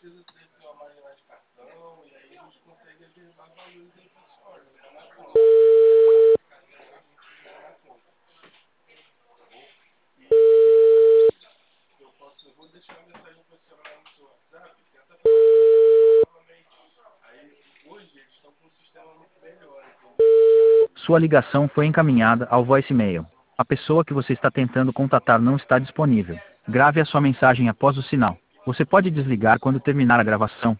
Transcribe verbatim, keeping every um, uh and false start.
Sua ligação foi encaminhada ao voicemail. A pessoa que você está tentando contatar não está disponível. Grave a sua mensagem após o sinal. Você pode desligar quando terminar a gravação.